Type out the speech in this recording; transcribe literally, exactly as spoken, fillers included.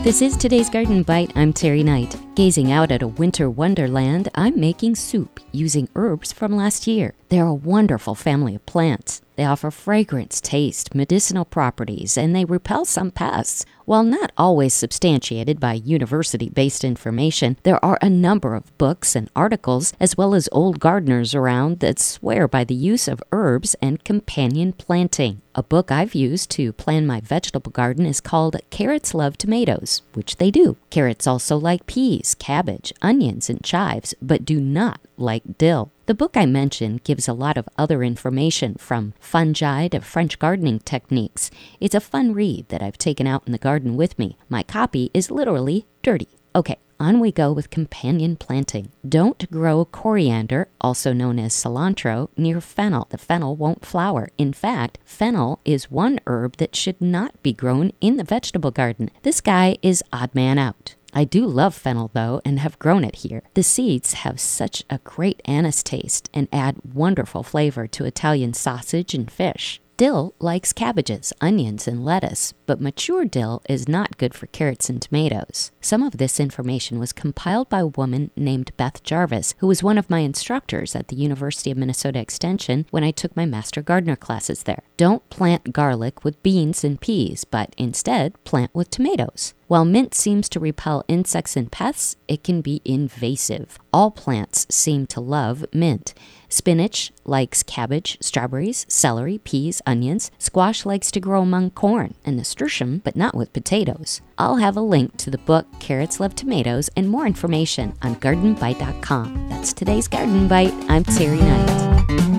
This is today's Garden Bite. I'm Terry Knight. Gazing out at a winter wonderland, I'm making soup using herbs from last year. They're a wonderful family of plants. They offer fragrance, taste, medicinal properties, and they repel some pests. While not always substantiated by university-based information, there are a number of books and articles, as well as old gardeners around, that swear by the use of herbs and companion planting. A book I've used to plan my vegetable garden is called Carrots Love Tomatoes, which they do. Carrots also like peas, cabbage, onions, and chives, but do not like dill. The book I mentioned gives a lot of other information, from fungi to French gardening techniques. It's a fun read that I've taken out in the garden with me. My copy is literally dirty. Okay, on we go with companion planting. Don't grow coriander, also known as cilantro, near fennel. The fennel won't flower. In fact, fennel is one herb that should not be grown in the vegetable garden. This guy is odd man out. I do love fennel, though, and have grown it here. The seeds have such a great anise taste and add wonderful flavor to Italian sausage and fish. Dill likes cabbages, onions, and lettuce, but mature dill is not good for carrots and tomatoes. Some of this information was compiled by a woman named Beth Jarvis, who was one of my instructors at the University of Minnesota Extension when I took my Master Gardener classes there. Don't plant garlic with beans and peas, but instead plant with tomatoes. While mint seems to repel insects and pests, it can be invasive. All plants seem to love mint. Spinach likes cabbage, strawberries, celery, peas, onions. Squash likes to grow among corn and nasturtium, but not with potatoes. I'll have a link to the book Carrots Love Tomatoes and more information on garden bite dot com. That's today's Garden Bite. I'm Terry Knight.